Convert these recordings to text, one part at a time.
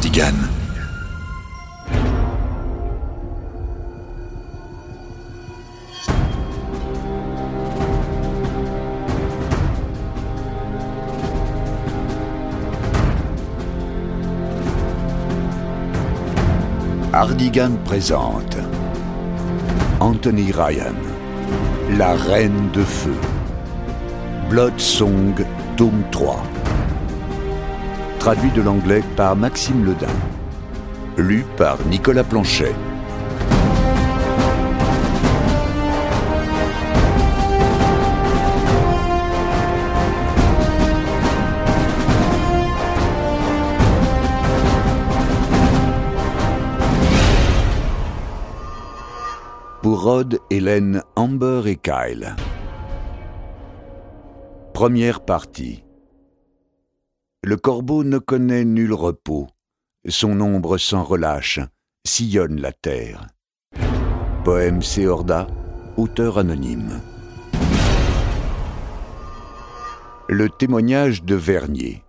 Hardigan. Hardigan présente Anthony Ryan, La Reine de Feu, Blood Song, tome 3. Traduit de l'anglais par Maxime Ledin. Lu par Nicolas Planchet. Pour Rod, Hélène, Amber et Kyle. Première partie. Le corbeau ne connaît nul repos. Son ombre sans relâche sillonne la terre. Poème Céorda, auteur anonyme. Le témoignage de Vernier.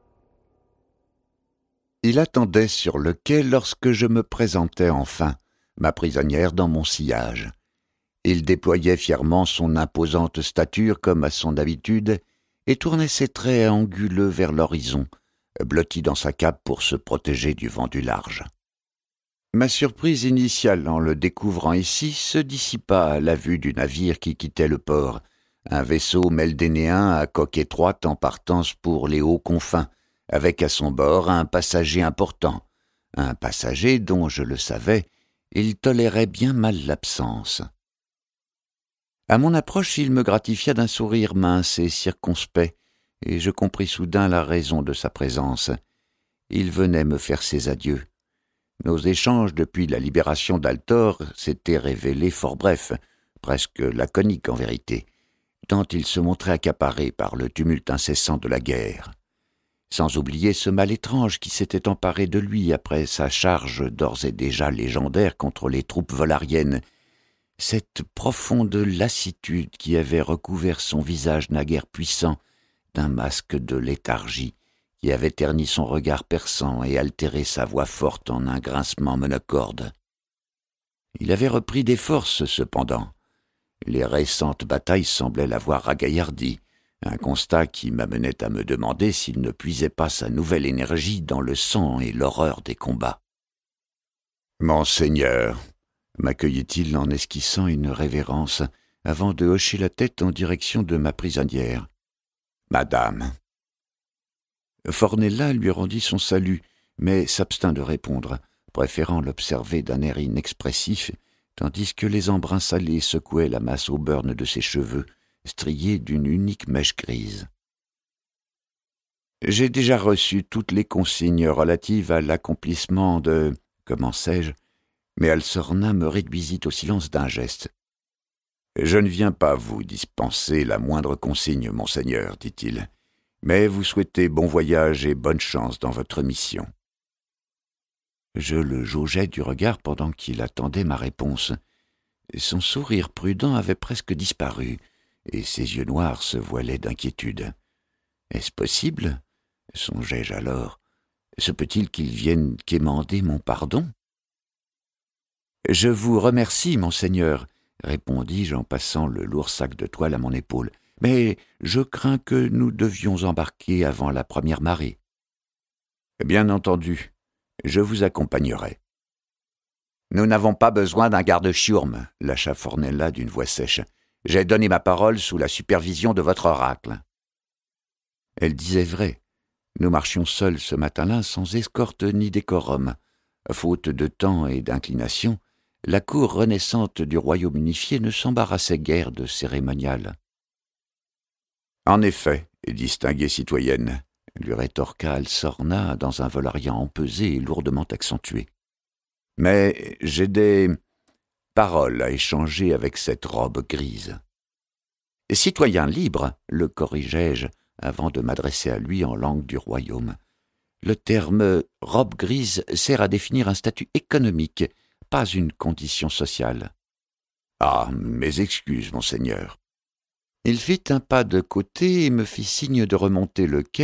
Il attendait sur le quai lorsque je me présentais enfin, ma prisonnière dans mon sillage. Il déployait fièrement son imposante stature comme à son habitude et tournait ses traits anguleux vers l'horizon, blotti dans sa cape pour se protéger du vent du large. Ma surprise initiale en le découvrant ici se dissipa à la vue du navire qui quittait le port, un vaisseau meldénéen à coque étroite en partance pour les hauts confins, avec à son bord un passager important, un passager dont, je le savais, il tolérait bien mal l'absence. À mon approche, il me gratifia d'un sourire mince et circonspect, et je compris soudain la raison de sa présence. Il venait me faire ses adieux. Nos échanges depuis la libération d'Altor s'étaient révélés fort brefs, presque laconiques en vérité, tant il se montrait accaparé par le tumulte incessant de la guerre. Sans oublier ce mal étrange qui s'était emparé de lui après sa charge d'ores et déjà légendaire contre les troupes volariennes, cette profonde lassitude qui avait recouvert son visage naguère puissant d'un masque de léthargie, qui avait terni son regard perçant et altéré sa voix forte en un grincement monocorde. Il avait repris des forces cependant. Les récentes batailles semblaient l'avoir ragaillardi, un constat qui m'amenait à me demander s'il ne puisait pas sa nouvelle énergie dans le sang et l'horreur des combats. « Monseigneur » m'accueillait-il en esquissant une révérence, avant de hocher la tête en direction de ma prisonnière. « Madame » Fornella lui rendit son salut, mais s'abstint de répondre, préférant l'observer d'un air inexpressif, tandis que les embruns salés secouaient la masse auburne de ses cheveux, striés d'une unique mèche grise. « J'ai déjà reçu toutes les consignes relatives à l'accomplissement de... » commençai-je, mais Alsorna me réduisit au silence d'un geste. « Je ne viens pas vous dispenser la moindre consigne, monseigneur, dit-il, mais vous souhaitez bon voyage et bonne chance dans votre mission. » Je le jaugeais du regard pendant qu'il attendait ma réponse. Son sourire prudent avait presque disparu, et ses yeux noirs se voilaient d'inquiétude. « Est-ce possible ?» songeai-je alors. « Se peut-il qu'il vienne quémander mon pardon ?» « Je vous remercie, monseigneur, » répondis-je en passant le lourd sac de toile à mon épaule, « mais je crains que nous devions embarquer avant la première marée. »« Bien entendu, je vous accompagnerai. »« Nous n'avons pas besoin d'un garde-chiourme, » lâcha Fornella d'une voix sèche. « J'ai donné ma parole sous la supervision de votre oracle. » Elle disait vrai. Nous marchions seuls ce matin-là sans escorte ni décorum. Faute de temps et d'inclination, la cour renaissante du royaume unifié ne s'embarrassait guère de cérémonial. « En effet, distinguée citoyenne, » lui rétorqua Alsorna dans un volariat empesé et lourdement accentué. « Mais j'ai des paroles à échanger avec cette robe grise. »« Citoyen libre, » le corrigeai-je avant de m'adresser à lui en langue du royaume. Le terme « robe grise » sert à définir un statut économique, pas une condition sociale. « Ah, mes excuses, monseigneur. » Il fit un pas de côté et me fit signe de remonter le quai